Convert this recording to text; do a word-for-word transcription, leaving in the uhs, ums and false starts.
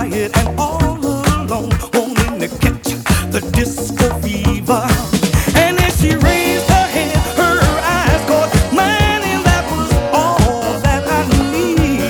quiet and all alone, wanting to catch the disco fever.